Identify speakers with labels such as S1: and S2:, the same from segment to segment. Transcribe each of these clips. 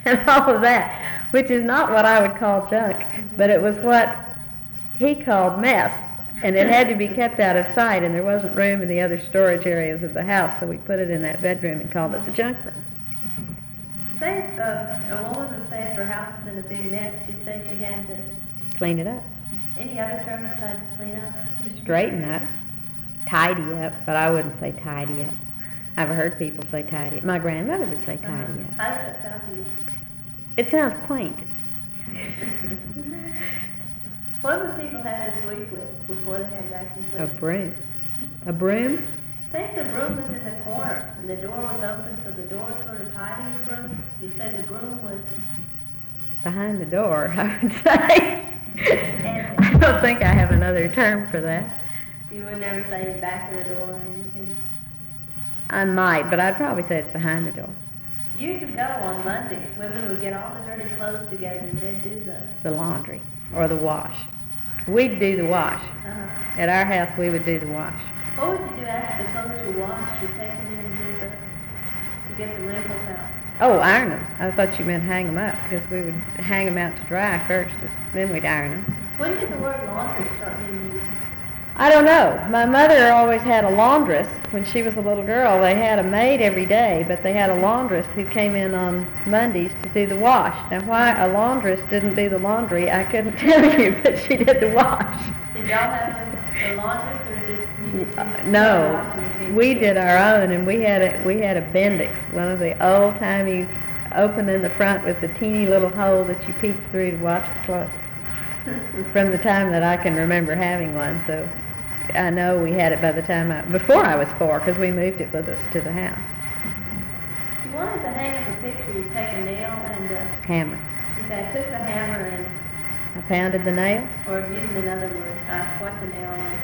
S1: and all of that, which is not what I would call junk, but it was what he called mess, and it had to be kept out of sight, and there wasn't room in the other storage areas of the house, so we put it in that bedroom and called it the junk room.
S2: Say if a woman would say if her house was in a big mess, she'd say she had to
S1: Clean it up.
S2: Any other term besides clean up?
S1: Straighten up. Tidy up, but I wouldn't say tidy up. I've heard people say tidy up. My grandmother would say tidy up.
S2: How does that sound to you?
S1: It sounds quaint.
S2: What would people have to sweep with before they had vacuum
S1: A
S2: cleaners?
S1: broom. A broom?
S2: Say if the broom was in the corner and the door was open, so the door was sort of hiding the broom. You said the broom was...
S1: Behind the door, I would say. I don't think I have another term for that.
S2: You would never say back of the door or anything?
S1: I might, but I'd probably say it's behind the door.
S2: Years ago on Monday, women would get all the dirty clothes together and they'd do
S1: The laundry or the wash. We'd do the wash. At our house, we would do the wash.
S2: What would you do after the clothes were washed? You'd take them in and do to get the wrinkles out.
S1: Oh, iron them. I thought you meant hang them up, because we would hang them out to dry first, then we'd iron them.
S2: When did the word laundry start being used?
S1: I don't know. My mother always had a laundress. When she was a little girl, they had a maid every day, but they had a laundress who came in on Mondays to do the wash. Now, why a laundress didn't do the laundry, I couldn't tell you, but she did the wash.
S2: Did y'all have a laundress, or did you just
S1: No, we did our own, and we had a Bendix, one of the old-timey, open in the front with the teeny little hole that you peeked through to wash the clothes. From the time that I can remember having one, so I know we had it by the time before I was 4, because we moved it with us to the house.
S2: If you wanted to hang up a picture, you'd take a nail and
S1: Hammer.
S2: you said, I took the hammer and,
S1: I pounded the nail.
S2: or using another word, I swept the nail in.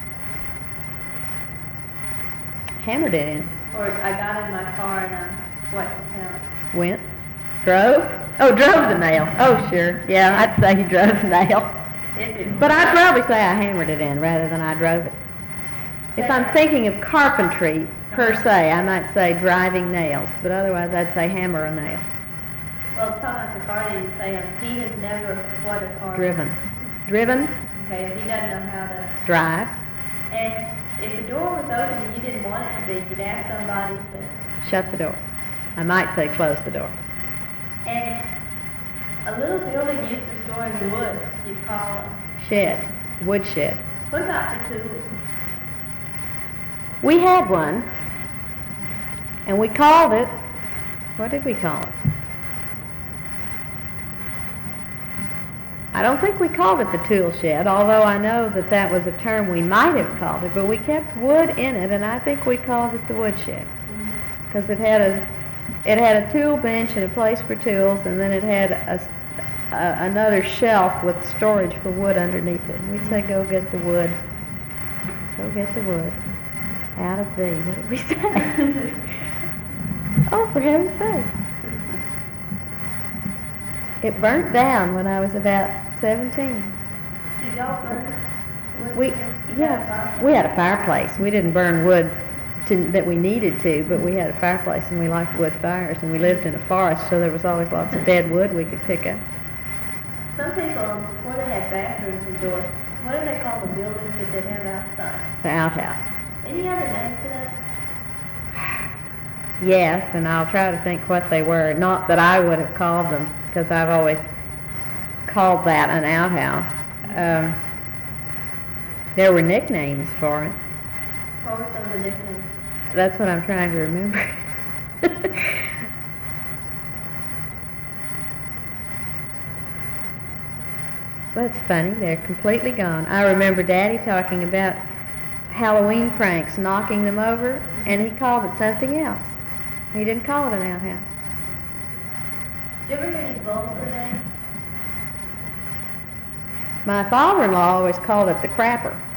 S1: Hammered it in.
S2: Or I got in my car and I swept the pound.
S1: Went. Drove. Oh, drove the nail. Oh, sure. Yeah, I'd say he drove the nail. But I'd probably say I hammered it in rather than I drove it. If I'm thinking of carpentry per se, I might say driving nails, but otherwise I'd say hammer a nail.
S2: Well, talking about the car, you say he has never what a car.
S1: Driven. Driven.
S2: Okay, if he doesn't know how to
S1: Drive.
S2: And if the door was open and you didn't want it to be, you'd ask somebody to...
S1: Shut the door. I might say close the door.
S2: And a little building used for storing wood, you'd call a...
S1: Shed. Wood shed.
S2: What about the tools?
S1: We had one, and we called it, what did we call it? I don't think we called it the tool shed, although I know that that was a term we might have called it, but we kept wood in it, and I think we called it the wood shed, because it had a tool bench and a place for tools, and then it had another shelf with storage for wood underneath it. And we'd say, go get the wood. Go get the wood. Out of thee. What did we say? Oh, for heaven's sake. It burnt down when I was about 17.
S2: Did y'all burn wood?
S1: We had a fireplace. We didn't burn wood that we needed to, but we had a fireplace and we liked wood fires, and we lived in a forest, so there was always lots of dead wood we could pick up.
S2: Some people, before they had bathrooms indoors, what do they call the buildings that they have outside?
S1: The outhouse.
S2: Any other name for that?
S1: Yes, and I'll try to think what they were. Not that I would have called them, because I've always called that an outhouse. There were nicknames for it.
S2: What were some of the nicknames?
S1: That's what I'm trying to remember. That's funny. They're completely gone. I remember Daddy talking about Halloween pranks, knocking them over, and he called it something else. He didn't call it an outhouse.
S2: Did you ever hear any vulgar names?
S1: My father-in-law always called it the crapper.